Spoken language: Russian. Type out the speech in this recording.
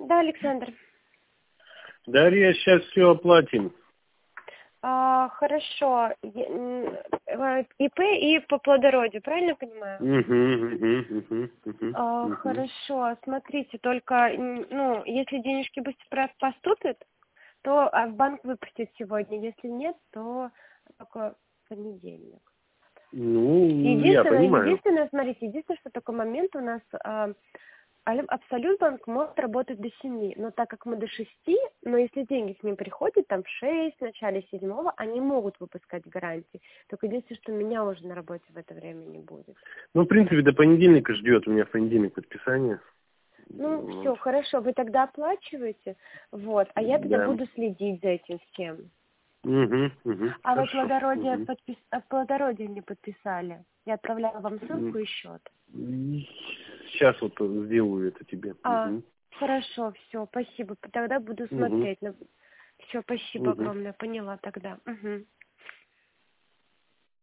Да, Александр. Дарья, сейчас все оплатим. Хорошо. ИП и по плодородию, правильно понимаю? Хорошо. Смотрите, только, если денежки быстро поступят, то в банк выпустят сегодня. Если нет, то только в понедельник. Я понимаю. Единственное, смотрите, что такой момент у нас... Абсолют банк может работать до 7, но так как мы до 6, но если деньги к ним приходят, там в 6, в начале 7, они могут выпускать гарантии. Только единственное, что меня уже на работе в это время не будет. В принципе, до понедельника ждет. У меня в понедельник подписание. Все, хорошо, вы тогда оплачиваете, а я тогда буду следить за этим всем. А вы плодородие не подписали. Я отправляла вам ссылку и счет. Сейчас сделаю это тебе. Хорошо, все, спасибо. Тогда буду смотреть. Все, спасибо огромное, поняла тогда.